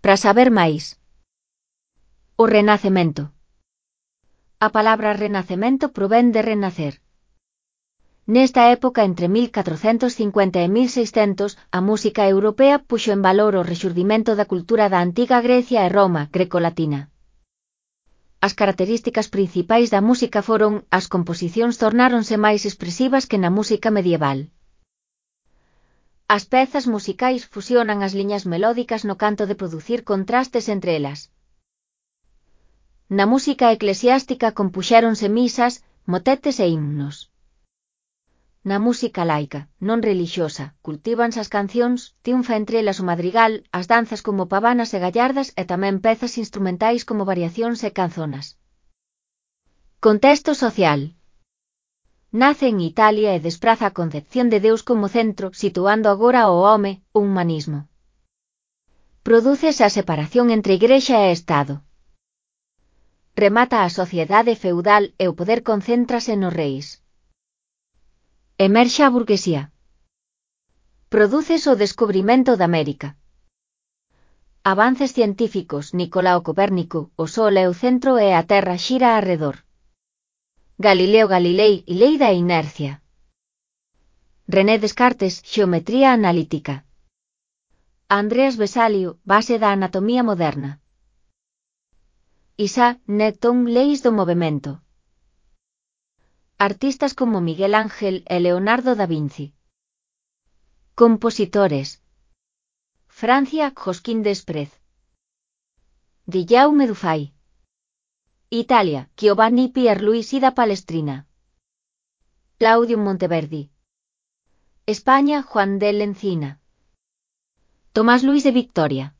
Para saber máis. O Renacemento. A palabra renacemento provén de renacer. Nesta época entre 1450 e 1600, a música europea puxo en valor o rexurdimento da cultura da antiga Grecia e Roma grecolatina. As características principais da música foron as composicións tornáronse máis expresivas que na música medieval. As pezas musicais fusionan as liñas melódicas no canto de producir contrastes entre elas. Na música eclesiástica compuxéronse misas, motetes e himnos. Na música laica, non relixiosa, cultívanse as cancións, triunfa entre elas o madrigal, as danzas como pavanas e gallardas e tamén pezas instrumentais como variacións e canzonas. Contexto social. Nace en Italia e despraza a concepción de Deus como centro, situando agora ao home, o humanismo. Prodúcese a separación entre Igrexa e Estado. Remata a sociedade feudal e o poder concéntrase nos reis. Emerxe a burguesía. Prodúcese o descubrimento de América. Avances científicos. Nicolao Copérnico, o Sol é o centro e a Terra xira arredor. Galileo Galilei, lei da inercia. René Descartes, xeometría analítica. Andreas Vesalio, base da anatomía moderna. Isaac Newton, leis do movemento. Artistas como Miguel Ángel e Leonardo da Vinci. Compositores. Francia, Josquin Desprez. Guillaume Dufay. Italia, Giovanni Pierluigi da Palestrina. Claudio Monteverdi. España, Juan de Lencina. Tomás Luis de Victoria.